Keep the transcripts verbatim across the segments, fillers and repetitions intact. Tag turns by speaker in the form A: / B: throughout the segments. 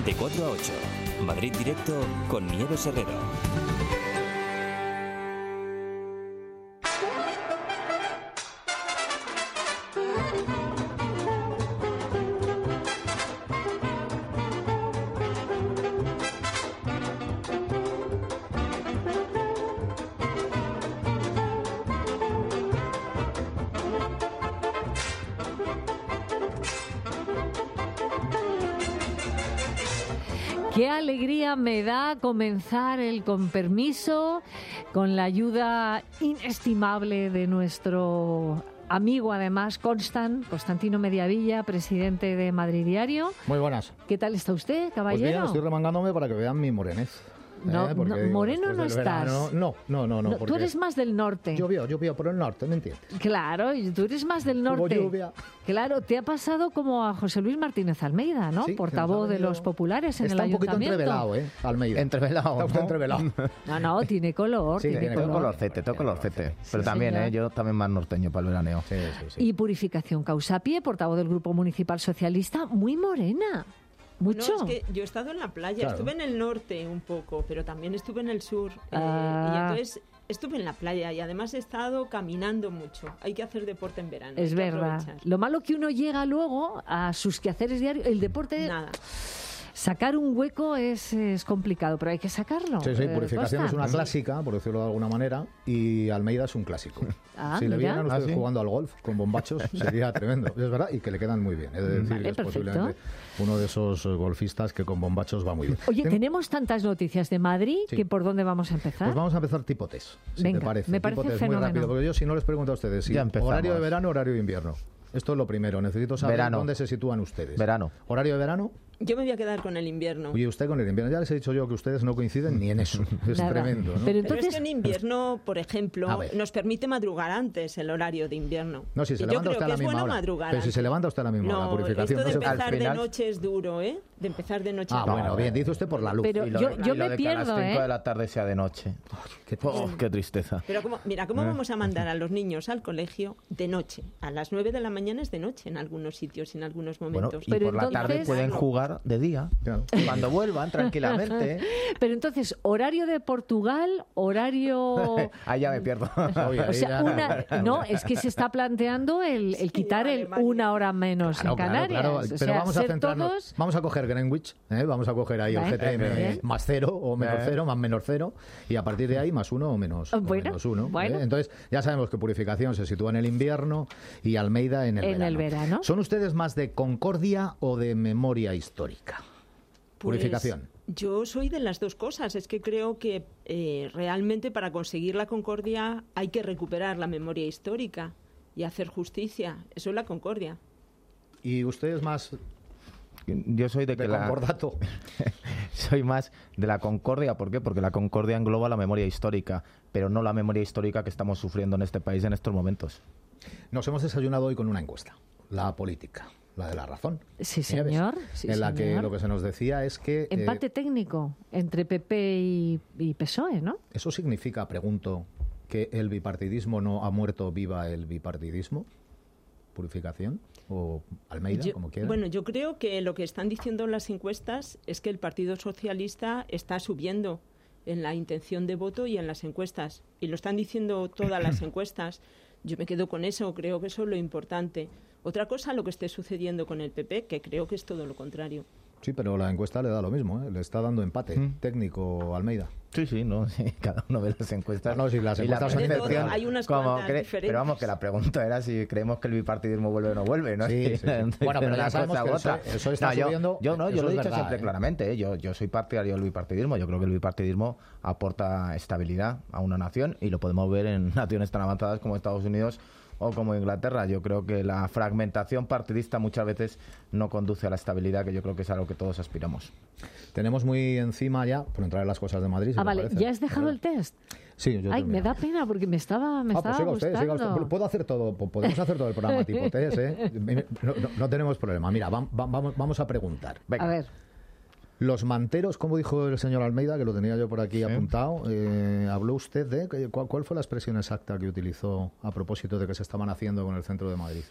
A: de cuatro a ocho. Madrid Directo con Nieves Herrero.
B: Qué alegría me da comenzar el Con Permiso con la ayuda inestimable de nuestro amigo, además, Constant, Constantino Mediavilla, presidente de Madrid Diario.
C: Muy buenas.
B: ¿Qué tal está usted, caballero?
C: Pues bien, estoy remangándome para que vean mi morenez.
B: No,
C: ¿Eh?
B: no,
C: digo,
B: moreno no
C: estás.
B: Verano,
C: no, no, no, no.
B: no tú eres más del norte.
C: Llovió, llovió por el norte, ¿me entiendes?
B: Claro, y tú eres más del norte.
C: Hubo lluvia.
B: Claro, te ha pasado como a José Luis Martínez Almeida, ¿no?
C: Sí,
B: Portavoz de los populares en
C: Está
B: el
C: un poquito
B: ayuntamiento.
C: entrevelado, ¿eh? Almeida.
D: Entrevelado.
C: Está usted
D: ¿no?
C: entrevelado.
B: No, no, tiene color.
C: Sí,
B: tiene
C: tiene
B: color.
D: Tengo colorcete, tengo colorcete. Pero
B: Sí,
D: también,
B: señor.
D: ¿eh? Yo también más norteño para el veraneo.
C: Sí, sí, sí.
B: Y Purificación Causapié, portavoz del Grupo Municipal Socialista, muy morena. Mucho.
E: No, es que yo he estado en la playa,
C: Claro.
E: estuve en el norte un poco, pero también estuve en el sur. eh,
B: Ah.
E: y entonces estuve en la playa y además he estado caminando mucho. Hay que hacer deporte en verano. hay
B: Es
E: que
B: verdad.
E: aprovechar.
B: Lo malo que uno llega luego a sus quehaceres diarios. El deporte,
E: Nada.
B: sacar un hueco es, es complicado, pero hay que sacarlo.
C: Sí, sí,
B: Eh,
C: Purificación es
B: Costa.
C: una clásica, por decirlo de alguna manera, y Almeida es un clásico.
B: Ah,
C: si le
B: mira.
C: vieran ustedes
D: Ah, ¿sí?
C: jugando al golf con bombachos, sería tremendo. Es verdad, y que le quedan muy bien. Es decir,
B: Vale,
C: es
B: perfecto.
C: posiblemente uno de esos golfistas que con bombachos va muy bien.
B: Oye,
C: Tengo-
B: tenemos tantas noticias de Madrid
C: Sí.
B: que ¿por dónde vamos a empezar?
C: Pues vamos a empezar tipo test, si
B: Venga,
C: te parece.
B: me
C: Tipo
B: parece
C: test,
B: fenómeno.
C: muy rápido, porque yo si no les pregunto a ustedes, si
D: Ya empezamos.
C: horario de verano, horario de invierno. Esto es lo primero, necesito saber
D: Verano.
C: dónde se sitúan ustedes.
D: Verano.
C: ¿Horario de verano?
E: Yo me voy a quedar con el invierno.
C: Y usted con el invierno. Ya les he dicho yo que ustedes no coinciden ni en eso. Es
B: Nada.
C: tremendo, ¿no?
B: Pero
E: Pero
B: entonces,
E: es que en invierno, por ejemplo,
C: A ver.
E: nos permite madrugar antes el horario de invierno.
C: No, si se
E: Y
C: levanta
E: yo
C: usted
E: creo
C: a
E: que
C: la
E: es
C: misma
E: bueno
C: hora.
E: madrugar
C: Pero si
E: antes.
C: se levanta usted a la misma
E: no,
C: hora, purificación
E: esto de
C: no se-
E: empezar
D: Al
E: de
D: final-
E: noche es duro, ¿eh? De empezar de noche.
C: Ah,
E: es
C: bueno,
E: duro.
C: bien, dice usted por la luz.
B: Pero
D: Y lo
B: yo,
D: de-
B: yo
D: y lo
B: me
D: de que a
B: pierdo,
D: las cinco
B: ¿eh?
D: de la tarde sea de noche.
C: Qué
D: Oh, qué tristeza.
E: Pero como, mira, ¿cómo vamos a mandar a los niños al colegio de noche? A las nueve de la mañana es de noche en algunos sitios y en algunos
D: Bueno,
E: momentos.
D: y
B: Pero
D: por la tarde
B: entonces-
D: pueden jugar de día.
C: Claro.
D: Cuando vuelvan, tranquilamente.
B: Pero entonces, horario de Portugal, horario...
D: Ahí ya me pierdo.
C: Oye,
B: O
C: ahí
B: sea,
C: ya-
B: una, no, es que se está planteando el, el quitar el
E: Alemania.
B: una hora menos
C: Claro,
B: en
C: claro,
B: Canarias.
C: claro.
B: O
C: Pero
B: sea,
C: vamos a
B: ser
C: centrarnos.
B: todos...
C: Vamos a coger Greenwich, ¿eh? Vamos a coger ahí el
B: Vale.
C: G T M
B: Bien.
C: más cero o menos
D: Eh.
C: cero, más menos cero, y a partir de ahí más uno o menos, o
B: Bueno,
C: menos uno. ¿eh?
B: bueno.
C: Entonces, ya sabemos que Purificación se sitúa en el invierno y Almeida en el
B: En
C: verano.
B: el verano.
C: ¿Son ustedes más de concordia o de memoria histórica?
E: Pues,
C: Purificación.
E: Yo soy de las dos cosas. Es que creo que eh, realmente para conseguir la concordia hay que recuperar la memoria histórica y hacer justicia. Eso es la concordia.
C: ¿Y usted es más
D: Yo soy de que
C: de
D: la...
C: concordato?
D: Soy más de la concordia. ¿Por qué? Porque la concordia engloba la memoria histórica, pero no la memoria histórica que estamos sufriendo en este país en estos momentos.
C: Nos hemos desayunado hoy con una encuesta, la política, la de La Razón.
B: Sí,
C: ¿Nieves?
B: señor. Sí,
C: en la que
B: señor.
C: lo que se nos decía es que... eh,
B: Empate técnico entre P P y, y P S O E, ¿no?
C: ¿Eso significa, pregunto, que el bipartidismo no ha muerto viva el bipartidismo? ¿Purificación? ¿O Almeida,
E: Yo-
C: como quiera?
E: bueno, yo creo que lo que están diciendo las encuestas es que el Partido Socialista está subiendo en la intención de voto y en las encuestas. Y lo están diciendo todas las encuestas. Yo me quedo con eso, creo que eso es lo importante. Otra cosa, lo que esté sucediendo con el P P, que creo que es todo lo contrario.
C: Sí, pero la encuesta le da lo mismo, ¿eh? Le está dando empate
D: Mm.
C: técnico Almeida.
D: Sí, sí, no, sí, cada uno ve las encuestas.
C: No, no, sí, las
D: Y la
C: encuestas son
E: De todo,
D: percepción,
E: hay unas
D: como
E: cuantas
D: cre-
E: diferentes.
D: Pero vamos, que la pregunta era si creemos que el bipartidismo vuelve o no vuelve, ¿no?
C: Sí, sí, sí. Bueno, pero ya
D: Una
C: sabemos
D: cosa
C: que
D: u
C: eso-
D: otra.
C: eso está
D: No, yo-
C: subiendo,
D: Yo no,
C: eso
D: yo lo he
C: es
D: dicho
C: verdad,
D: siempre
C: ¿eh?
D: claramente, ¿eh? Yo, yo soy partidario del bipartidismo. Yo creo que el bipartidismo aporta estabilidad a una nación y lo podemos ver en naciones tan avanzadas como Estados Unidos o como Inglaterra. Yo creo que la fragmentación partidista muchas veces no conduce a la estabilidad, que yo creo que es a lo que todos aspiramos.
C: Tenemos muy encima ya, por entrar en las cosas de Madrid. si
B: Ah,
C: le
B: vale,
C: parece.
B: ¿ya has dejado el test?
C: Sí, yo he
B: Ay, me
C: terminado.
B: da pena porque me estaba, me
C: Ah,
B: estaba
C: pues siga usted, siga
B: gustando.
C: usted. Puedo hacer todo, po- podemos hacer todo el programa tipo test, ¿eh? No, no- no tenemos problema. Mira, vam- vam- vamos, vamos a preguntar.
D: Venga.
B: A ver,
C: Los manteros, como dijo el señor Almeida, que lo tenía yo por aquí apuntado, eh, habló usted de... ¿cuál, ¿Cuál fue la expresión exacta que utilizó a propósito de que se estaban haciendo con el centro de Madrid?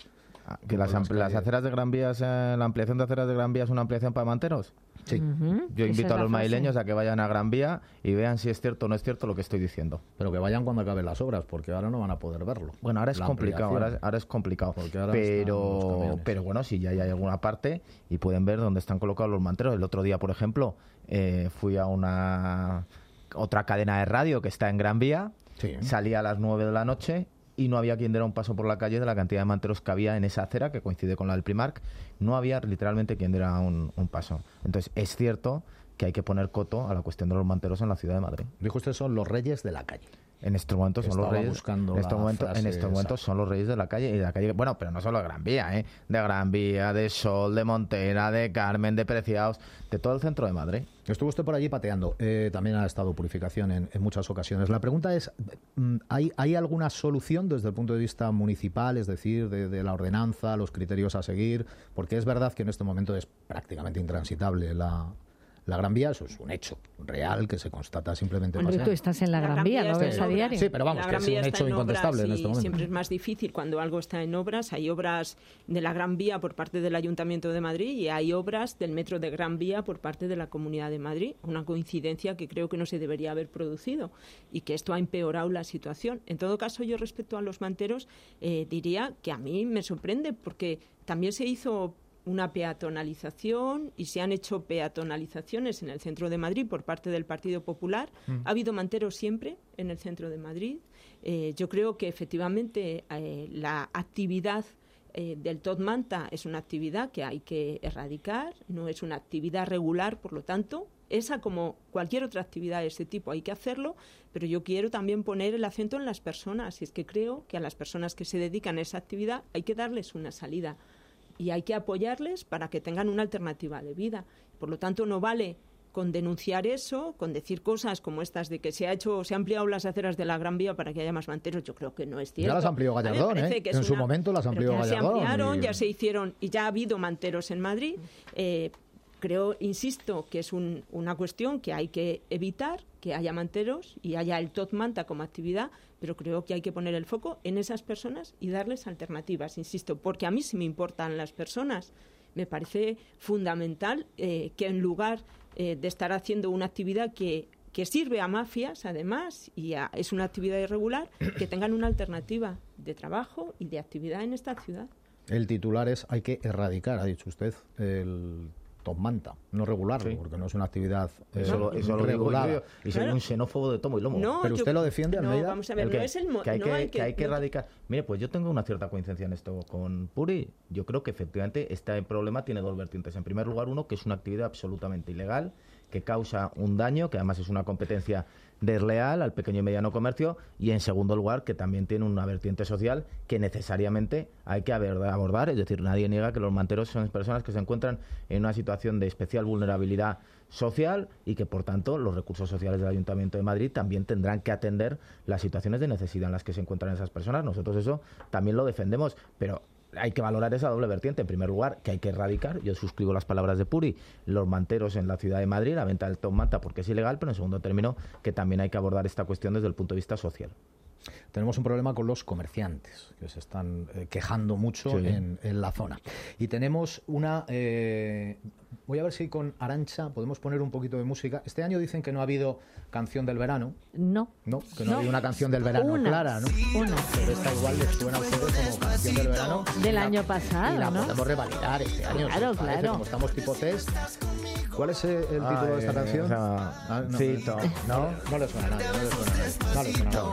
D: Que las,
C: las,
D: las aceras de Gran Vía, eh, la ampliación de aceras de Gran Vía es una ampliación para manteros.
C: Sí.
B: Uh-huh.
D: Yo invito
B: Esa
D: a
B: es
D: los
B: la
D: madrileños
B: frase.
D: a que vayan a Gran Vía y vean si es cierto o no es cierto lo que estoy diciendo.
C: Pero que vayan cuando acaben las obras, porque ahora no van a poder verlo.
D: Bueno, ahora es
C: La
D: complicado,
C: ampliación.
D: ahora, ahora es complicado.
C: Porque ahora están los
D: Pero,
C: camiones.
D: pero bueno, si ya hay alguna parte y pueden ver dónde están colocados los manteros. El otro día, por ejemplo, eh, fui a una otra cadena de radio que está en Gran Vía,
C: Sí.
D: salí a las nueve de la noche y no había quien diera un paso por la calle de la cantidad de manteros que había en esa acera, que coincide con la del Primark. No había literalmente quien diera un, un paso. Entonces, es cierto que hay que poner coto a la cuestión de los manteros en la ciudad de Madrid.
C: Dijo usted, son los reyes de la calle.
D: En estos momentos son los
C: Estaba
D: reyes.
C: buscando
D: En estos
C: la
D: momentos, en
C: frase
D: estos momentos
C: esa.
D: son los reyes de la calle y de la calle. Bueno, pero no solo de Gran Vía, ¿eh? De Gran Vía, de Sol, de Montera, de Carmen, de Preciados, de todo el centro de Madrid.
C: Estuvo usted por allí pateando. Eh, también ha estado Purificación en, en muchas ocasiones. La pregunta es, mm, ¿hay, ¿hay alguna solución desde el punto de vista municipal, es decir, de, de la ordenanza, los criterios a seguir? Porque es verdad que en este momento es prácticamente intransitable la, la Gran Vía. Eso es un hecho real que se constata simplemente
B: Hombre,
C: paseando.
B: tú estás en la,
E: La
B: Gran
E: Gran
B: Vía,
E: Vía
B: lo
E: está
B: ves
E: en
B: a
E: obras.
B: diario.
C: Sí, pero vamos,
E: La
C: que
E: Gran
C: es
E: Vía
C: un
E: está
C: hecho
E: en obras
C: incontestable en
E: y
C: este momento.
E: siempre es más difícil cuando algo está en obras. Hay obras de la Gran Vía por parte del Ayuntamiento de Madrid y hay obras del Metro de Gran Vía por parte de la Comunidad de Madrid. Una coincidencia que creo que no se debería haber producido y que esto ha empeorado la situación. En todo caso, yo respecto a los manteros eh, diría que a mí me sorprende porque también se hizo una peatonalización y se han hecho peatonalizaciones en el centro de Madrid por parte del Partido Popular. Mm. Ha habido manteros siempre en el centro de Madrid. Eh, yo creo que efectivamente eh, la actividad eh, del Top Manta es una actividad que hay que erradicar, no es una actividad regular, por lo tanto, esa como cualquier otra actividad de ese tipo hay que hacerlo, pero yo quiero también poner el acento en las personas, y es que creo que a las personas que se dedican a esa actividad hay que darles una salida. Y hay que apoyarles para que tengan una alternativa de vida. Por lo tanto, no vale con denunciar eso, con decir cosas como estas de que se ha hecho, se han ampliado las aceras de la Gran Vía para que haya más manteros. Yo creo que no es cierto.
C: Ya las amplió Gallardón, ¿eh? En su momento las amplió Gallardón.
E: Ya se ampliaron,
C: y...
E: ya se hicieron y ya ha habido manteros en Madrid. Eh, creo, insisto, que es un, una cuestión que hay que evitar, que haya manteros y haya el Top Manta como actividad, pero creo que hay que poner el foco en esas personas y darles alternativas, insisto, porque a mí sí me importan las personas. Me parece fundamental eh, que en lugar eh, de estar haciendo una actividad que, que sirve a mafias, además, y a, es una actividad irregular, que tengan una alternativa de trabajo y de actividad en esta ciudad.
C: El titular es, hay que erradicar, ha dicho usted, el Top Manta, no regularlo, sí, porque no es una actividad eh,
D: eso lo, eso
C: regulada.
D: Lo digo yo, y soy
E: claro.
D: un xenófobo de tomo y lomo.
E: No,
C: pero usted
E: yo,
C: lo defiende, Almeida.
E: No, vamos a ver,
D: que,
E: no es el mo-
D: que, hay
E: no
D: que,
E: hay que,
D: que hay que
E: no,
D: erradicar. Mire, pues yo tengo una cierta coincidencia en esto con Puri. Yo creo que efectivamente este problema tiene dos vertientes. En primer lugar, uno, que es una actividad absolutamente ilegal, que causa un daño, que además es una competencia desleal al pequeño y mediano comercio, y en segundo lugar que también tiene una vertiente social que necesariamente hay que abordar, es decir, nadie niega que los manteros son personas que se encuentran en una situación de especial vulnerabilidad social y que por tanto los recursos sociales del Ayuntamiento de Madrid también tendrán que atender las situaciones de necesidad en las que se encuentran esas personas. Nosotros eso también lo defendemos, pero hay que valorar esa doble vertiente. En primer lugar, que hay que erradicar, yo suscribo las palabras de Puri, los manteros en la ciudad de Madrid, la venta del Top Manta porque es ilegal, pero en segundo término que también hay que abordar esta cuestión desde el punto de vista social.
C: Tenemos un problema con los comerciantes, que se están eh, quejando mucho
D: sí.
C: en, en la zona. Y tenemos una... Eh, voy a ver si con Arantxa podemos poner un poquito de música. Este año dicen que no ha habido canción del verano.
B: No.
C: No, que no,
B: no.
C: ha habido una canción del verano
B: una,
C: clara, ¿no?
B: Una.
C: Pero esta igual les suena a ustedes como canción del verano.
B: Del
C: la,
B: año pasado,
C: y la
B: ¿no?
C: podemos revalidar este año.
B: Claro,
C: ¿os parece?
B: claro.
C: Como estamos tipo test. ¿Cuál es el título
D: ah,
C: de esta
D: eh,
C: canción?
D: O sea,
C: ah, no,
D: sí,
C: no,
D: no,
C: no le suena a nadie, no le suena a nadie. No le suena a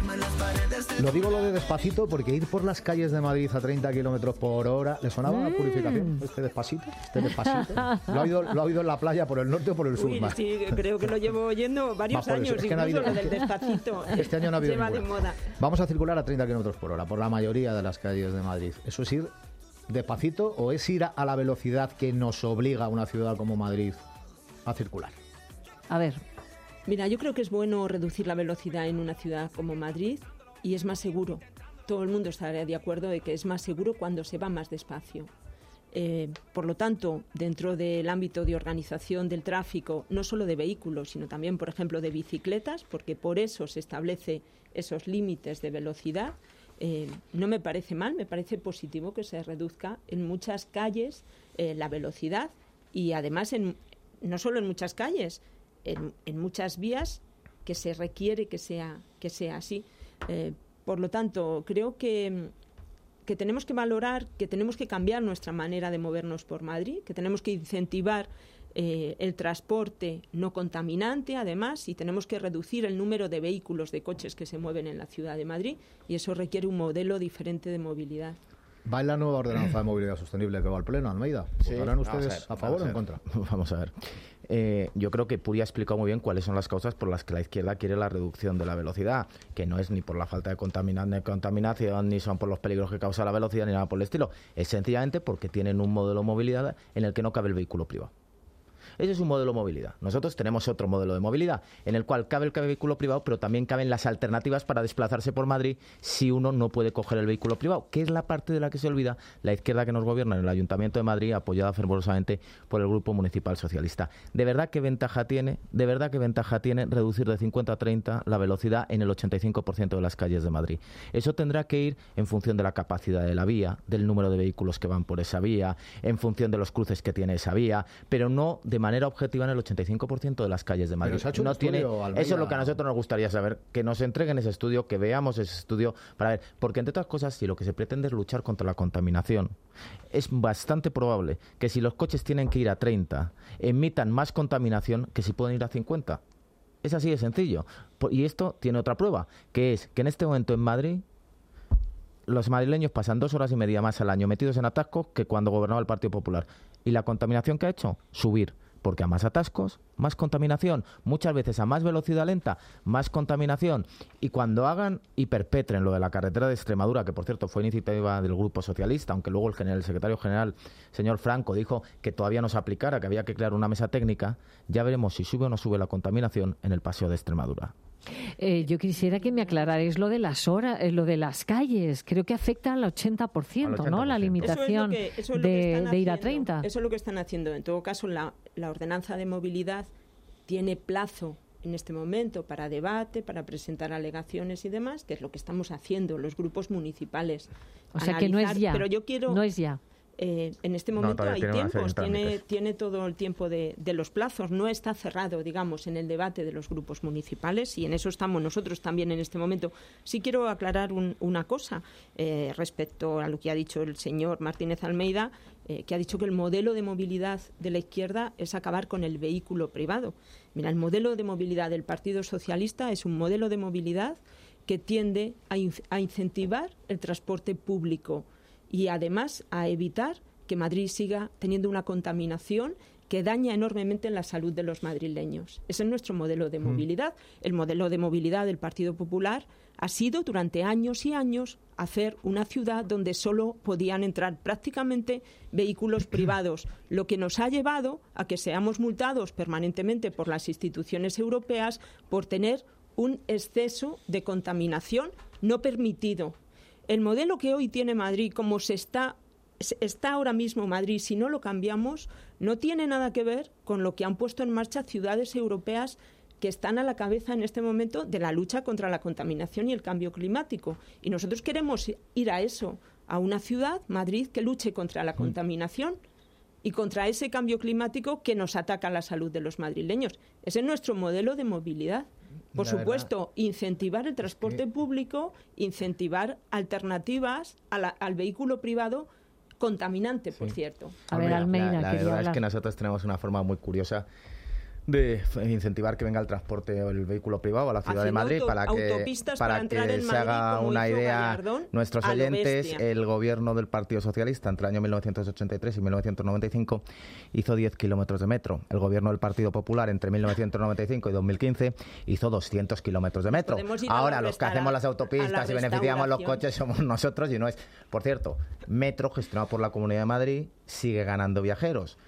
C: nadie. Lo digo lo de despacito porque ir por las calles de Madrid a treinta kilómetros por hora, ¿le sonaba la
B: Mm.
C: Purificación? ¿Este despacito? ¿Este despacito? ¿Lo ha, oído, ¿Lo ha oído en la playa por el norte o por el sur?
E: Uy,
C: más?
E: sí, creo que lo llevo oyendo varios
C: Va, por eso.
E: años,
C: Es que no ha
E: incluso
C: habido-
E: lo del despacito.
C: Este año no ha habido
E: Lleva de
C: ninguna.
E: moda.
C: Vamos a circular a treinta kilómetros por hora por la mayoría de las calles de Madrid. ¿Eso es ir despacito o es ir a la velocidad que nos obliga a una ciudad como Madrid a circular?
B: A ver,
E: Mira, yo creo que es bueno reducir la velocidad en una ciudad como Madrid y es más seguro. Todo el mundo estará de acuerdo de que es más seguro cuando se va más despacio. Eh, por lo tanto, dentro del ámbito de organización del tráfico, no solo de vehículos, sino también, por ejemplo, de bicicletas, porque por eso se establece esos límites de velocidad, Eh, no me parece mal, me parece positivo que se reduzca en muchas calles eh, la velocidad y además en, no solo en muchas calles, en, en muchas vías que se requiere que sea, que sea así. Eh, por lo tanto, creo que, que tenemos que valorar, que tenemos que cambiar nuestra manera de movernos por Madrid, que tenemos que incentivar Eh, el transporte no contaminante, además, y tenemos que reducir el número de vehículos, de coches que se mueven en la ciudad de Madrid, y eso requiere un modelo diferente de movilidad.
C: ¿Va en la nueva ordenanza de movilidad sostenible que va al Pleno, Almeida? ¿Votarán
D: Sí,
C: ustedes a, a favor o en contra?
D: Vamos a ver. Eh, yo creo que Puri ha explicado muy bien cuáles son las causas por las que la izquierda quiere la reducción de la velocidad, que no es ni por la falta de contamina- de contaminación, ni son por los peligros que causa la velocidad, ni nada por el estilo. Es sencillamente porque tienen un modelo de movilidad en el que no cabe el vehículo privado. Ese es un modelo de movilidad. Nosotros tenemos otro modelo de movilidad en el cual cabe el vehículo privado, pero también caben las alternativas para desplazarse por Madrid si uno no puede coger el vehículo privado, que es la parte de la que se olvida la izquierda que nos gobierna en el Ayuntamiento de Madrid, apoyada fervorosamente por el Grupo Municipal Socialista. ¿De verdad qué ventaja tiene? ¿De verdad qué ventaja tiene reducir de cincuenta a treinta la velocidad en el ochenta y cinco por ciento de las calles de Madrid? Eso tendrá que ir en función de la capacidad de la vía, del número de vehículos que van por esa vía, en función de los cruces que tiene esa vía, pero no de manera objetiva en el ochenta y cinco por ciento de las calles de Madrid.
C: Pero se ha hecho un
D: no
C: estudio,
D: tiene,
C: Almeida.
D: eso es lo que a nosotros nos gustaría saber, que nos entreguen ese estudio, que veamos ese estudio para ver, porque entre otras cosas, si lo que se pretende es luchar contra la contaminación, es bastante probable que si los coches tienen que ir a treinta, emitan más contaminación que si pueden ir a cincuenta. Es así de sencillo. Y esto tiene otra prueba, que es que en este momento en Madrid los madrileños pasan dos horas y media más al año metidos en atascos que cuando gobernaba el Partido Popular. ¿Y la contaminación que ha hecho? Subir. Porque a más atascos, más contaminación. Muchas veces a más velocidad lenta, más contaminación. Y cuando hagan y perpetren lo de la carretera de Extremadura, que por cierto fue iniciativa del Grupo Socialista, aunque luego el, general, el secretario general, señor Franco, dijo que todavía no se aplicara, que había que crear una mesa técnica, ya veremos si sube o no sube la contaminación en el paseo de Extremadura.
B: Eh, yo quisiera que me aclararais lo de las horas, eh, lo de las calles. Creo que afecta al ochenta por ciento,
D: Al ochenta por ciento.
B: ¿no? La limitación
E: Eso es lo que- eso es lo que
B: de,
E: están
B: de ir a
E: haciendo.
B: treinta.
E: Eso es lo que están haciendo. En todo caso, la, la ordenanza de movilidad tiene plazo en este momento para debate, para presentar alegaciones y demás, que es lo que estamos haciendo los grupos municipales.
B: O sea que no es
E: Analizar,
B: ya.
E: Pero yo quiero...
B: No es ya.
E: Eh, en este
D: No,
E: momento
D: todavía
E: hay
D: tiene una serie de
E: tiempos, tiene,
D: trámites.
E: tiene todo el tiempo de, de los plazos, no está cerrado, digamos, en el debate de los grupos municipales y en eso estamos nosotros también en este momento. Sí quiero aclarar un, una cosa eh, respecto a lo que ha dicho el señor Martínez Almeida, eh, que ha dicho que el modelo de movilidad de la izquierda es acabar con el vehículo privado. Mira, el modelo de movilidad del Partido Socialista es un modelo de movilidad que tiende a, in- a incentivar el transporte público y además a evitar que Madrid siga teniendo una contaminación que daña enormemente la salud de los madrileños. Ese es nuestro modelo de movilidad. El modelo de movilidad del Partido Popular ha sido durante años y años hacer una ciudad donde solo podían entrar prácticamente vehículos privados, lo que nos ha llevado a que seamos multados permanentemente por las instituciones europeas por tener un exceso de contaminación no permitido. El modelo que hoy tiene Madrid, como se está, está ahora mismo Madrid, si no lo cambiamos, no tiene nada que ver con lo que han puesto en marcha ciudades europeas que están a la cabeza en este momento de la lucha contra la contaminación y el cambio climático. Y nosotros queremos ir a eso, a una ciudad, Madrid, que luche contra la contaminación y contra ese cambio climático que nos ataca la salud de los madrileños. Ese es nuestro modelo de movilidad. Por
D: La
E: supuesto,
D: verdad,
E: incentivar el transporte
D: que-
E: público, incentivar alternativas a la- al vehículo privado contaminante, por
D: Sí.
E: cierto.
B: A ver, Almeida,
D: la, la
B: quería
D: verdad
B: hablar.
D: es que nosotros tenemos una forma muy curiosa de f- incentivar que venga el transporte o el vehículo privado a la ciudad de
E: Haciendo
D: Madrid
E: auto-
D: para que,
E: autopistas
D: para
E: para entrar
D: que
E: en
D: se
E: Madrid,
D: haga
E: como
D: una
E: hizo
D: idea
E: Gallardón,
D: nuestros
E: a lo
D: oyentes.
E: bestia.
D: El gobierno del Partido Socialista entre el año mil novecientos ochenta y tres y mil novecientos noventa y cinco hizo diez kilómetros de metro. El gobierno del Partido Popular entre mil novecientos noventa y cinco y dos mil quince hizo doscientos kilómetros de metro.
E: Podemos ir a
D: Ahora
E: la
D: los que
E: restaura-
D: hacemos las
E: a
D: autopistas
E: la
D: y beneficiamos los
E: restauración.
D: coches somos nosotros y no es. Por cierto, metro gestionado por la Comunidad de Madrid sigue ganando viajeros.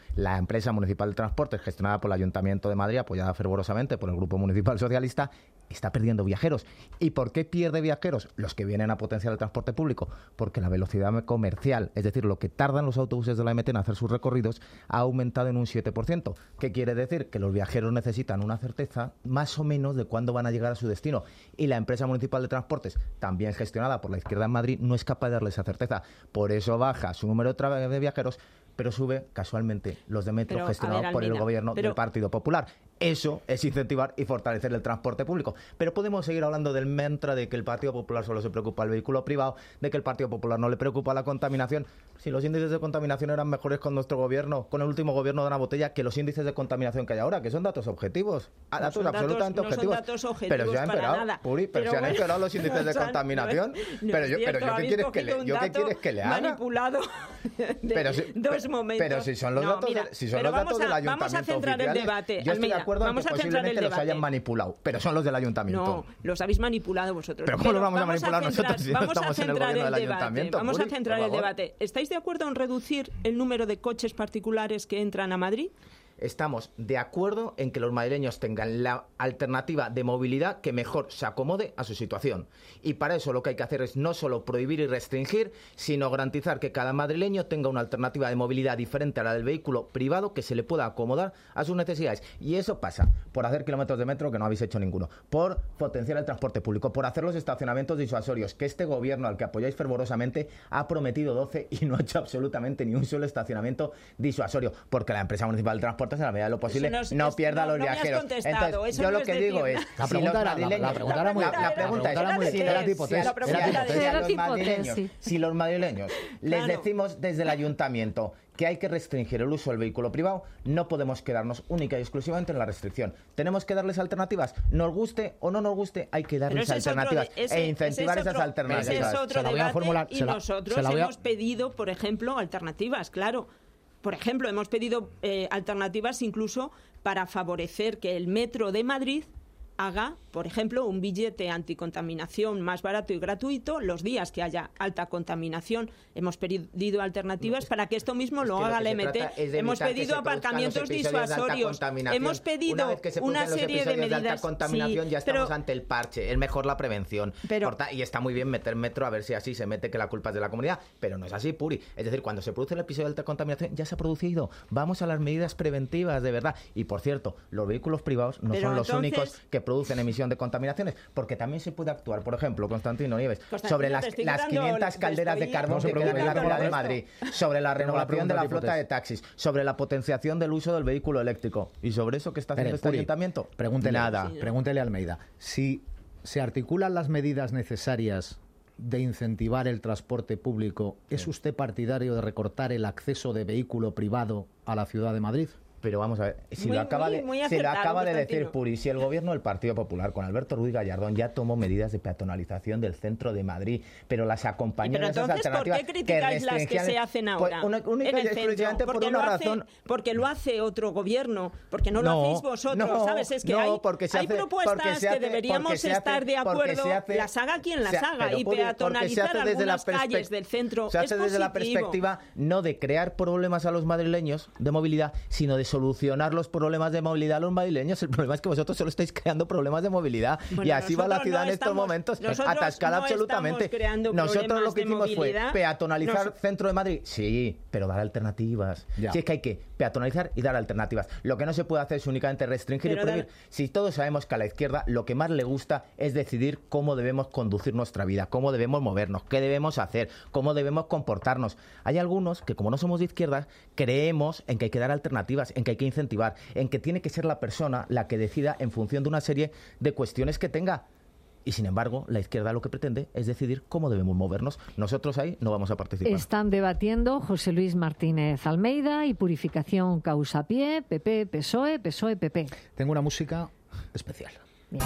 D: la empresa municipal de transportes, gestionada por el Ayuntamiento de Madrid, apoyada fervorosamente por el Grupo Municipal Socialista, está perdiendo viajeros. ¿Y por qué pierde viajeros? Los que vienen a potenciar el transporte público. Porque la velocidad comercial, es decir, lo que tardan los autobuses de la M T en hacer sus recorridos, ha aumentado en un siete por ciento. ¿Qué quiere decir? Que los viajeros necesitan una certeza más o menos de cuándo van a llegar a su destino. Y la empresa municipal de transportes, también gestionada por la izquierda en Madrid, no es capaz de darle esa certeza. Por eso baja su número de viajeros, pero sube casualmente los de metro, pero, gestionados ver, por el gobierno pero... del Partido Popular. Eso es incentivar y fortalecer el transporte público. Pero podemos seguir hablando del mantra de que el Partido Popular solo se preocupa del vehículo privado, de que el Partido Popular no le preocupa la contaminación. Si los índices de contaminación eran mejores con nuestro gobierno, con el último gobierno de Ana Botella, que los índices de contaminación que hay ahora, que son datos objetivos.
E: No
D: datos
E: son
D: absolutamente
E: datos,
D: objetivos.
E: No son datos objetivos
D: pero se han empeorado, Puri, pero, pero se han bueno, empeorado los índices de contaminación. No es, no pero yo, pero yo, ¿qué quieres que le, yo qué quieres que le haga?
E: Manipulado de
D: pero si,
E: dos momentos.
D: Pero si son los
E: no,
D: datos,
E: mira,
D: de, si son los datos
E: a,
D: del ayuntamiento
E: vamos a centrar
D: oficiales,
E: el debate.
D: Yo estoy
E: Almeida,
D: de acuerdo
E: vamos
D: en que
E: a centrar
D: posiblemente
E: el
D: los hayan manipulado, pero son los del ayuntamiento.
E: No, los habéis manipulado vosotros.
D: Pero ¿cómo los vamos a manipular nosotros si no
E: vamos
D: estamos
E: a
D: en el
E: centrar
D: gobierno
E: el
D: del
E: debate.
D: ayuntamiento?
E: Vamos
D: Puri,
E: a centrar el debate. ¿Estáis de acuerdo en reducir el número de coches particulares que entran a Madrid?
D: Estamos de acuerdo en que los madrileños tengan la alternativa de movilidad que mejor se acomode a su situación. Y para eso lo que hay que hacer es no solo prohibir y restringir, sino garantizar que cada madrileño tenga una alternativa de movilidad diferente a la del vehículo privado que se le pueda acomodar a sus necesidades. Y eso pasa por hacer kilómetros de metro, que no habéis hecho ninguno, por potenciar el transporte público, por hacer los estacionamientos disuasorios, que este gobierno al que apoyáis fervorosamente ha prometido doce y no ha hecho absolutamente ni un solo estacionamiento disuasorio, porque la empresa municipal de transporte en la medida de lo posible
E: no, es,
D: no pierda
E: no,
D: a los
E: no
D: viajeros.
E: Entonces,
D: yo
E: no
D: lo que digo es,
C: la pregunta era la, la pregunta era muy
D: la, la pregunta
C: era muy
D: si
C: era tipo test,
D: a los madrileños, si los madrileños les decimos desde el ayuntamiento que hay que restringir el uso del vehículo privado, no podemos quedarnos única y exclusivamente en la restricción. Tenemos que darles alternativas. Nos guste o no nos guste, hay que darles alternativas
E: de, ese,
D: e incentivar
E: ese es
D: esas
E: otro,
D: alternativas.
E: Ese es otro
C: se
E: debate
C: formular,
E: y
C: la,
E: nosotros
C: a...
E: hemos pedido, por ejemplo, alternativas, claro. Por ejemplo, hemos pedido eh, alternativas incluso para favorecer que el metro de Madrid haga, por ejemplo, un billete anticontaminación más barato y gratuito los días que haya alta contaminación. Hemos pedido alternativas no, para que esto mismo lo haga la M T. Hemos pedido aparcamientos disuasorios. Hemos pedido una, una serie de medidas.
D: De alta contaminación sí, ya estamos
E: pero,
D: ante el parche. Es mejor la prevención.
E: Pero,
D: Porta, y está muy bien meter metro a ver si así se mete que la culpa es de la comunidad. Pero no es así, Puri. Es decir, cuando se produce el episodio de alta contaminación ya se ha producido. Vamos a las medidas preventivas, de verdad. Y por cierto, los vehículos privados no son los entonces, únicos que producen emisión de contaminaciones, porque también se puede actuar, por ejemplo, Constantino Nieves, Constantino, sobre las, las quinientas calderas de carbón no que quedan en la ciudad de Madrid, sobre la renovación de la flota de taxis, sobre la potenciación del uso del vehículo eléctrico. ¿Y sobre eso qué está haciendo este ayuntamiento?
C: Pregúntele,
D: Nada.
C: Pregúntele a Almeida. Si se articulan las medidas necesarias de incentivar el transporte público, ¿es
D: sí.
C: usted partidario de recortar el acceso de vehículo privado a la ciudad de Madrid?
D: Pero vamos a ver, si
E: muy,
D: lo acaba
E: muy,
D: de,
E: muy
D: si lo acaba de
E: Constantino.
D: decir Puri, si el gobierno del Partido Popular con Alberto Ruiz Gallardón ya tomó medidas de peatonalización del centro de Madrid, pero las acompañó
E: pero
D: de esas
E: entonces,
D: alternativas
E: ¿por qué criticáis
D: que
E: las que se hacen ahora?
D: Pues una, única
E: en el
D: y exclusivamente
E: centro?
D: por una
E: lo hace,
D: razón.
E: Porque lo hace otro gobierno, porque no lo
D: no,
E: hacéis vosotros,
D: no,
E: ¿sabes? Es que
D: no,
E: hay,
D: porque se
E: hay
D: hace,
E: propuestas
D: porque se hace,
E: que deberíamos
D: hace,
E: estar de acuerdo,
D: hace,
E: las haga quien las
D: se,
E: haga, y
D: Puri,
E: peatonalizar algunas
D: la
E: calles del centro
D: se hace
E: es
D: desde
E: positivo.
D: la perspectiva no de crear problemas a los madrileños de movilidad, sino de solucionar los problemas de movilidad a los madrileños. El problema es que vosotros solo estáis creando problemas de movilidad
E: bueno,
D: y así va la ciudad
E: no
D: en estos
E: estamos,
D: momentos,
E: no
D: atascada absolutamente. Nosotros lo que hicimos fue peatonalizar el centro de Madrid, sí, pero dar alternativas. Ya. Si es que hay que peatonalizar y dar alternativas. Lo que no se puede hacer es únicamente restringir pero y prohibir. Dar... Si todos sabemos que a la izquierda lo que más le gusta es decidir cómo debemos conducir nuestra vida, cómo debemos movernos, qué debemos hacer, cómo debemos comportarnos. Hay algunos que, como no somos de izquierda, creemos en que hay que dar alternativas, en que hay que incentivar, en que tiene que ser la persona la que decida en función de una serie de cuestiones que tenga. Y sin embargo, la izquierda lo que pretende es decidir cómo debemos movernos. Nosotros ahí no vamos a participar.
B: Están debatiendo José Luis Martínez Almeida y Purificación Causapié, P P, P S O E, P S O E, P P.
C: Tengo una música especial.
B: Bien.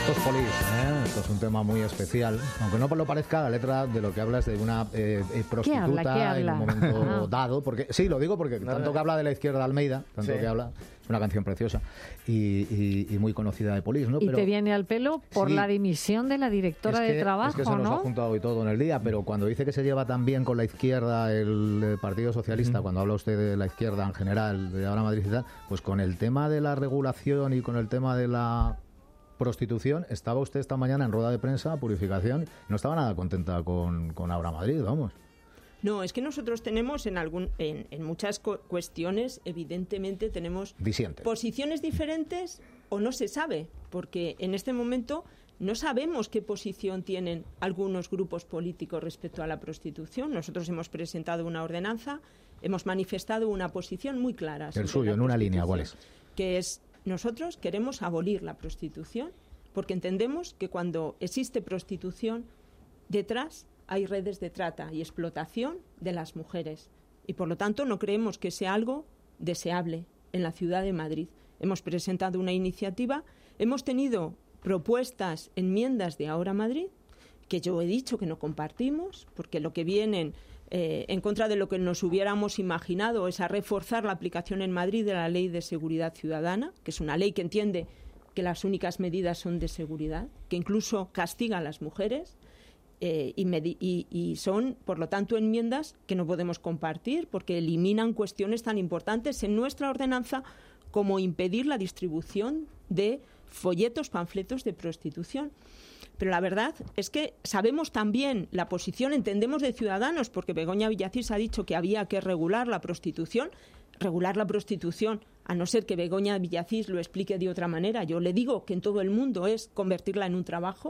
C: Esto es polis, ¿eh? Esto es un tema muy especial. Aunque no lo parezca, la letra de lo que habla es de una eh, eh, prostituta
B: ¿Qué habla? ¿Qué habla?
C: en un momento
B: Ah.
C: dado. Porque, sí, lo digo porque tanto que habla de la izquierda Almeida, tanto
D: Sí.
C: que habla, es una canción preciosa y, y, y muy conocida de polis, ¿no?
B: Y
C: Pero,
B: te viene al pelo por
C: Sí.
B: la dimisión de la directora
C: es que,
B: de trabajo,
C: es que se nos
B: ¿no?
C: ha juntado hoy todo en el día, pero cuando dice que se lleva tan bien con la izquierda el, eh, Partido Socialista, cuando habla usted de la izquierda en general, de ahora Madrid y tal, pues con el tema de la regulación y con el tema de la prostitución, estaba usted esta mañana en rueda de prensa, Purificación, no estaba nada contenta con, con Ahora Madrid, vamos.
E: No, es que nosotros tenemos en algún en, en muchas cu- cuestiones, evidentemente tenemos
C: Disiente.
E: posiciones diferentes o no se sabe, porque en este momento no sabemos qué posición tienen algunos grupos políticos respecto a la prostitución. Nosotros hemos presentado una ordenanza, hemos manifestado una posición muy clara.
C: El
E: sobre
C: suyo,
E: la
C: en una línea, ¿cuál es?
E: prostitución, que es, nosotros queremos abolir la prostitución, porque entendemos que cuando existe prostitución, detrás hay redes de trata y explotación de las mujeres. Y por lo tanto no creemos que sea algo deseable en la ciudad de Madrid. Hemos presentado una iniciativa, hemos tenido propuestas, enmiendas de Ahora Madrid, que yo he dicho que no compartimos, porque lo que vienen eh, en contra de lo que nos hubiéramos imaginado es a reforzar la aplicación en Madrid de la Ley de Seguridad Ciudadana, que es una ley que entiende que las únicas medidas son de seguridad, que incluso castiga a las mujeres. Eh, y, medi- y, y son, por lo tanto, enmiendas que no podemos compartir porque eliminan cuestiones tan importantes en nuestra ordenanza como impedir la distribución de folletos, panfletos de prostitución. Pero la verdad es que sabemos también la posición, entendemos, de Ciudadanos, porque Begoña Villacís ha dicho que había que regular la prostitución. Regular la prostitución, a no ser que Begoña Villacís lo explique de otra manera. Yo le digo que en todo el mundo es convertirla en un trabajo,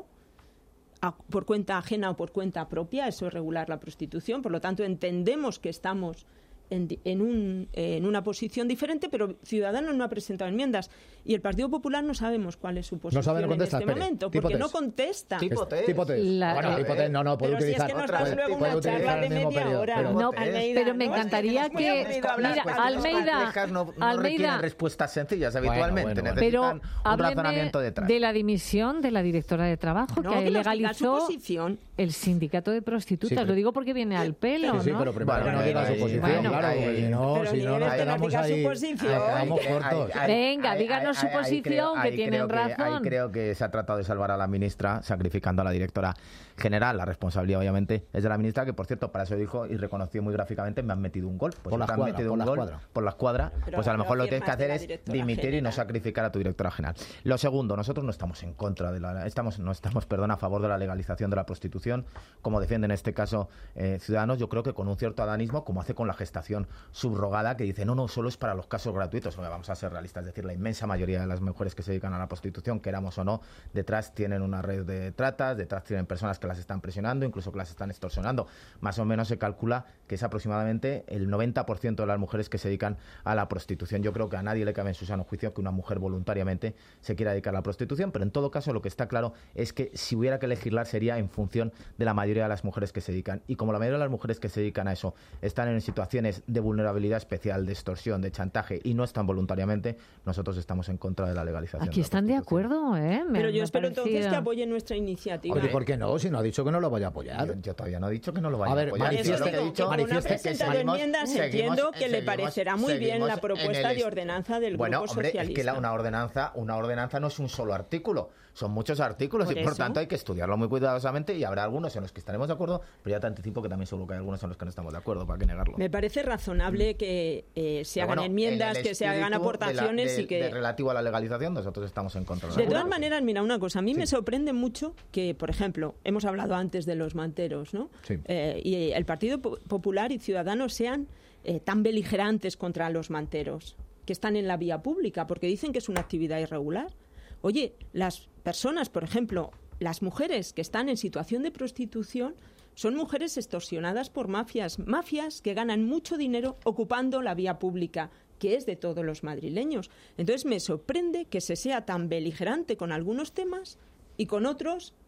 E: a, por cuenta ajena o por cuenta propia, eso es regular la prostitución. Por lo tanto, entendemos que estamos en, en, un, en una posición diferente, pero Ciudadanos no ha presentado enmiendas y el Partido Popular no sabemos cuál es su posición
C: sabe, no
E: en
C: contesta,
E: este
C: espere.
E: momento,
C: Tipo
E: porque
C: test.
E: no contesta.
D: Tipo
C: Es-
D: test.
C: tipo test.
B: La-
C: bueno,
B: eh,
C: tipo test, no, no, puede
E: pero si es
C: utilizar.
E: que nos
D: otra
E: das
D: vez,
E: luego
C: puede
E: una
C: utilizar
E: charla
C: el
E: de
C: mismo
E: media
C: periodo,
E: hora.
C: pero-
B: No,
E: Almeida,
B: pero me
E: ¿no? Es que
B: encantaría
E: es muy
B: que-
E: aburrido hablar
B: mira,
E: con
D: Las
E: estos
B: Almeida-
D: complejas no, no
B: Almeida-
D: requieren respuestas sencillas
C: Bueno,
D: habitualmente.
C: bueno, bueno.
B: Pero
D: Necesitan un
B: hábleme
D: razonamiento detrás.
B: de la dimisión de la directora de trabajo
E: No,
B: que
E: que nos diga su
B: legalizó
E: posición.
B: el sindicato de prostitutas.
C: Sí, pero-
B: Lo digo porque viene al pelo,
C: Sí, sí,
B: ¿no?
C: pero primero
D: Bueno,
C: que no diga
D: ahí-
C: su posición,
B: bueno,
C: claro,
D: ahí-
C: porque si no,
E: pero
C: si
E: ni
C: no nos
E: Nieves, que nos
C: quedamos
E: diga su
C: ahí,
E: posición.
C: nos quedamos
D: Ahí-
C: cortos.
D: ahí-
B: Venga,
D: ahí-
B: díganos su
D: ahí- ahí
B: posición,
D: creo-
B: que
D: ahí
B: tienen
D: creo que-
B: razón.
D: Ahí creo que se ha tratado de salvar a la ministra sacrificando a la directora general. La responsabilidad, obviamente, es de la ministra, que, por cierto, para eso dijo y reconoció muy gráficamente, me han metido un gol. Pues
C: Por la
D: si te han
C: escuadra,
D: metido
C: por
D: un
C: la
D: gol
C: escuadra.
D: por la escuadra,
E: Pero-
D: pues a lo
E: pero
D: mejor lo que
E: ¿quién
D: tienes que
E: más de
D: hacer
E: la
D: es
E: directora
D: dimitir y no
E: general?
D: sacrificar a tu directora general. Lo segundo, nosotros no estamos en contra de la... estamos No estamos, perdón, a favor de la legalización de la prostitución, como defiende en este caso eh, Ciudadanos. Yo creo que con un cierto adanismo, como hace con la gestación subrogada, que dice, no, no, solo es para los casos gratuitos. Hombre, vamos a ser realistas, es decir, la inmensa mayoría de las mujeres que se dedican a la prostitución, queramos o no, detrás tienen una red de tratas, detrás tienen personas que las están presionando, incluso que las están extorsionando. Más o menos se calcula que es aproximadamente el noventa por ciento de las mujeres que se dedican a la prostitución. Yo creo que a nadie le cabe en su sano juicio que una mujer voluntariamente se quiera dedicar a la prostitución, pero en todo caso lo que está claro es que si hubiera que legislar sería en función de la mayoría de las mujeres que se dedican. Y como la mayoría de las mujeres que se dedican a eso están en situaciones de vulnerabilidad especial, de extorsión, de chantaje y no están voluntariamente, nosotros estamos en contra de la legalización.
B: Aquí
D: de la
B: están de
D: prostitución.
B: acuerdo, ¿eh? Me-
E: Pero
B: me
E: yo
B: ha
E: espero entonces
B: parecido-
E: que apoyen nuestra iniciativa.
C: Oye, ¿por qué no? Si no ha dicho que no lo vaya a apoyar.
D: Yo, yo todavía no he dicho que no lo vaya
C: A
D: a,
C: ver,
D: apoyar.
C: manifieste-
D: Yo lo que he
E: digo
D: dicho,
E: que con una
C: manifieste que
E: presentada
D: seguimos-
E: enmiendas
D: seguimos-
E: entiendo que le
D: seguimos-
E: parecerá muy bien
D: seguimos
E: la
D: en
E: propuesta
D: el
E: de
D: est-
E: ordenanza del
D: Bueno,
E: Grupo
D: hombre,
E: Socialista.
D: es que la, una ordenanza, una ordenanza no es un solo artículo, son muchos artículos
E: Por
D: y por
E: eso.
D: tanto hay que estudiarlo muy cuidadosamente y habrá algunos en los que estaremos de acuerdo, pero ya te anticipo que también seguro que hay algunos en los que no estamos de acuerdo, para qué negarlo.
E: Me parece razonable que eh, se
D: Pero
E: hagan
D: bueno,
E: enmiendas,
D: en el
E: que se hagan
D: espíritu de la-
E: aportaciones
D: de-
E: y que...
D: de relativo a la legalización, nosotros estamos en contra.
E: De
D: la
E: todas
D: legalización.
E: maneras, mira una cosa, a mí me sorprende mucho que, por ejemplo, hemos hablado antes de los manteros, ¿no?
C: Sí.
E: Eh, y el Partido Po- Popular y Ciudadanos sean eh, tan beligerantes contra los manteros, que están en la vía pública, porque dicen que es una actividad irregular. Oye, las personas, por ejemplo, las mujeres que están en situación de prostitución son mujeres extorsionadas por mafias, mafias que ganan mucho dinero ocupando la vía pública, que es de todos los madrileños. Entonces me sorprende que se sea tan beligerante con algunos temas y con otros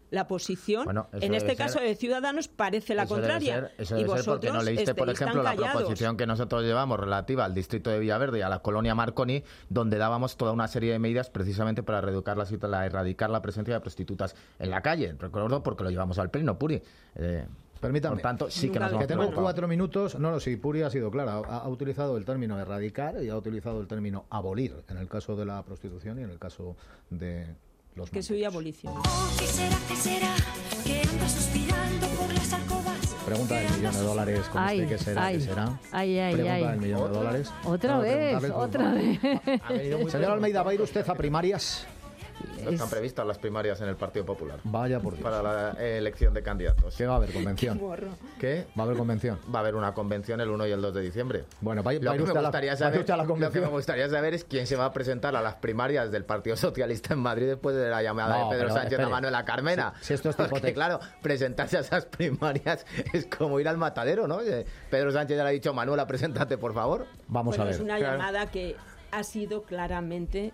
E: la posición.
D: Bueno, eso
E: en este
D: debe
E: caso
D: ser-
E: de Ciudadanos parece la
D: Eso debe
E: contraria.
D: ser- eso
E: y
D: debe ser
E: vosotros
D: porque no leíste, por
E: estáis
D: ejemplo,
E: tan
D: la
E: callados.
D: proposición que nosotros llevamos relativa al distrito de Villaverde y a la colonia Marconi, donde dábamos toda una serie de medidas precisamente para reeducar la, situ- la erradicar la presencia de prostitutas en la calle. Recuerdo porque lo llevamos al pleno, Puri. Eh,
C: Permítame.
D: Por tanto, sí que
E: Nunca
D: nos
E: lo-
C: Que
D: hemos
C: tengo
D: preocupado.
C: cuatro minutos. No, no, sí, Puri ha sido clara. Ha, ha utilizado el término erradicar y ha utilizado el término abolir en el caso de la prostitución y en el caso de los
E: Que soy
C: manteros.
E: abolición.
F: Oh, ¿qué será, qué será? Que anda suspirando por las alcobas.
C: Pregunta del millón de dólares. ¿Con
B: Ay,
C: usted qué será?
B: ay,
C: ¿Qué será?
B: ay, ay,
C: Pregunta
B: ay.
C: del millón de dólares.
B: Otra
C: No,
B: vez,
C: preguntarle, pues,
B: otra vez.
D: Ha venido muy
C: Señor Almeida, ¿va a ir usted a primarias?
D: No están previstas las primarias en el Partido Popular
C: Vaya por Dios.
D: para la eh, elección de candidatos.
C: ¿Qué va a haber? ¿Convención?
E: Morro.
D: ¿Qué?
C: ¿Va a haber convención?
D: Va a haber una convención el uno y el dos de diciembre.
C: Bueno, va, a ir- va
D: Lo
C: a ir
D: que, me
C: usted a la,
D: gustaría
C: va a ir
D: saber,
C: usted a la
D: lo que
C: convención.
D: me gustaría saber es quién se va a presentar a las primarias del Partido Socialista en Madrid después de la llamada
C: No,
D: de Pedro
C: pero,
D: Sánchez
C: espere.
D: a Manuela Carmena.
C: Si- si esto es tipo
D: Porque,
C: te-
D: claro, presentarse a esas primarias es como ir al matadero, ¿no? Eh, Pedro Sánchez ya le ha dicho, Manuela, preséntate, por favor.
C: Vamos
E: Bueno,
C: a ver.
E: es una
D: Claro.
E: llamada que ha sido claramente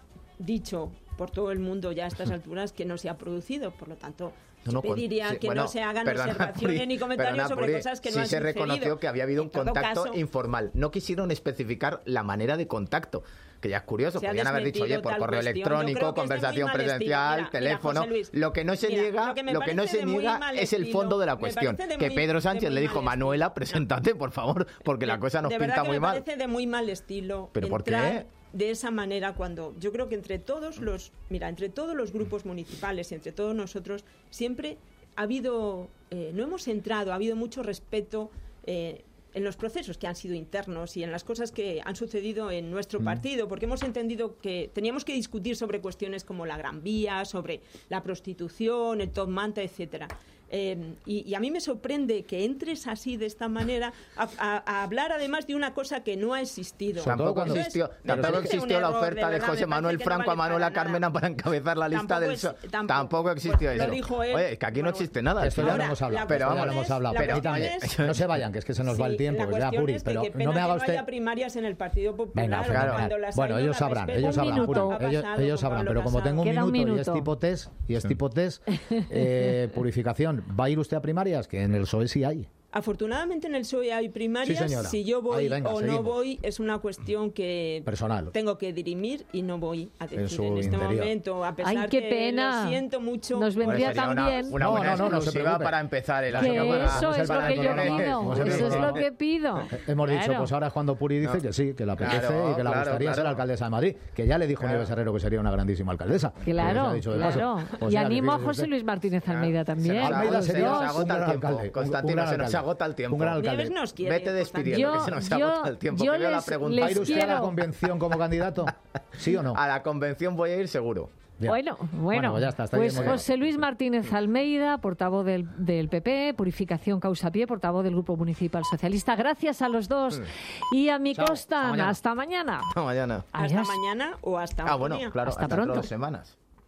E: dicho por todo el mundo ya a estas alturas que no se ha producido. Por lo tanto,
D: No,
E: yo
D: no, con-
E: pediría
D: sí,
E: que
D: bueno,
E: no se hagan
D: perdona,
E: observaciones
D: Puri,
E: ni comentarios
D: perdona,
E: sobre
D: Puri,
E: cosas que no
D: sí
E: han
D: se
E: sucedido.
D: reconoció que había habido un
E: En todo
D: contacto
E: caso,
D: informal. No quisieron especificar la manera de contacto, que ya es curioso.
E: Se ha
D: Podrían haber dicho, oye,
E: desmentido
D: por
E: tal
D: correo
E: cuestión. Yo creo
D: electrónico,
E: que es de muy
D: conversación
E: mal estilo.
D: presencial,
E: Mira, mira,
D: teléfono.
E: José Luis,
D: lo que no se
E: mira,
D: niega,
E: lo que me
D: lo que no
E: parece
D: se
E: de muy
D: niega
E: mal
D: es el
E: estilo,
D: fondo de la
E: me
D: cuestión.
E: parece de
D: Que
E: muy-
D: Pedro
E: de
D: Sánchez
E: muy
D: le dijo,
E: mal
D: Manuela,
E: estilo.
D: preséntate, por favor, porque la cosa nos
E: de
D: pinta
E: verdad que
D: muy
E: me
D: mal.
E: parece de muy mal estilo
D: ¿Pero por
E: entrar
D: qué?
E: de esa manera cuando yo creo que entre todos los mira entre todos los grupos municipales y entre todos nosotros siempre ha habido eh, no hemos entrado ha habido mucho respeto eh, en los procesos que han sido internos y en las cosas que han sucedido en nuestro partido, porque hemos entendido que teníamos que discutir sobre cuestiones como la Gran Vía, sobre la prostitución, el top manta, etcétera. Eh, y, y a mí me sorprende que entres así de esta manera a, a- a hablar además de una cosa que no ha existido.
C: Sobre todo
D: Tampoco
C: cuando-
D: existió,
E: Entonces, me
D: tampoco
E: parece
D: existió
E: un
D: la
E: error,
D: oferta de,
E: verdad,
D: José
E: me
D: Manuel
E: parece que no
D: Franco a
E: vale
D: Manuela
E: para nada.
D: Carmena para encabezar la lista
E: Tampoco
D: del
E: es-
D: so-
E: tampoco-
D: tampoco existió
E: pues, lo
D: eso.
E: dijo él.
D: Oye, que aquí no
E: Bueno,
D: existe nada.
C: Esto ya lo
E: Ahora,
C: hemos hablado.
E: la
C: Pero
E: cuestión
C: ya lo hemos
E: es-
C: hablado.
E: la
C: Permítame,
E: cuestión
C: no se vayan, que es que se nos va
E: Sí,
C: el tiempo,
E: la
C: que ya,
E: cuestión
C: Puri,
E: es que
C: pero
E: qué pena
C: no me
E: que
C: haga
E: no
C: usted...
E: haya primarias en el Partido Popular.
C: Venga,
E: porque
C: fenomenal.
E: cuando las
C: Bueno,
E: hay, no
C: ellos
E: las
C: sabrán,
E: respetan.
C: ellos
B: Un
C: sabrán,
B: minuto.
C: Puri,
E: Ha
C: ellos,
E: pasado
C: ellos
E: con
C: sabrán,
E: Pablo
C: pero como
E: Casado.
C: tengo un
B: Queda un
C: minuto, y es
B: minuto.
C: tipo test, y es tipo test, eh, purificación, ¿va a ir usted a primarias? Que en el P S O E sí hay.
E: Afortunadamente en el P S O E hay primarias.
C: Sí, señora.
E: Si yo voy
C: Ahí, venga,
E: o
C: seguimos.
E: no voy es una cuestión que
C: Personal.
E: tengo que dirimir y no voy a decir
C: su
E: en este
C: interior.
E: momento. A pesar
B: Ay, qué
E: que
B: pena.
E: lo siento mucho.
B: Nos
D: Bueno,
B: vendría
D: sería
B: tan
D: una,
B: bien.
D: una
C: No,
D: buena
C: no, no, no se
D: exclusiva
C: preocupe.
D: para empezar el
B: Que
D: año.
C: para-
B: eso
C: vamos a
B: es lo
C: para
B: que
C: el
B: yo
C: programa.
B: pido.
C: Vamos a
B: Eso es
C: programa.
B: lo que pido.
C: Hemos dicho,
B: Claro.
C: pues ahora es cuando Puri dice
D: No.
C: que sí, que le apetece
D: Claro,
C: y que le
D: claro,
C: gustaría ser
D: claro.
C: alcaldesa de Madrid, que ya le dijo
D: Claro.
C: Nieves Herrero que sería una grandísima alcaldesa. Que se ha
B: Claro,
C: dicho de paso.
B: claro.
C: O
B: Y
C: sea, que
B: animo a
C: fíjese
B: José
C: usted.
B: Luis Martínez Almeida también.
D: Se nos-
C: Almeida
B: Los
C: sería
B: dos.
D: se nos agota
C: un gran
D: el tiempo.
C: alcalde, un- un
D: Constantino,
C: gran
D: se nos
C: alcalde.
D: agota el tiempo.
C: Un gran alcalde.
E: Nieves nos quiere.
D: Vete despidiendo,
B: Yo-
D: que se nos
B: yo-
D: agota el tiempo.
B: yo
D: Que veo la
B: les-
D: pregunta.
C: ¿Va a
B: les
C: ir usted a la
B: quiero.
C: convención como candidato? ¿Sí o no?
D: A la convención voy a ir seguro.
C: Ya.
B: Bueno, bueno,
C: Bueno, pues ya está, está bien,
B: pues
C: muy bien.
B: José Luis Martínez Almeida, portavoz del, del P P, Purificación Causapié, portavoz del Grupo Municipal Socialista. Gracias a los dos y a mi
C: Chao,
B: Costan.
C: hasta mañana.
B: Hasta mañana.
D: Hasta mañana.
E: Hasta
B: Adiós.
E: mañana o hasta
D: Ah,
E: otro
D: bueno,
E: día.
D: claro,
B: Hasta
D: hasta dentro de
B: pronto.
D: dos semanas.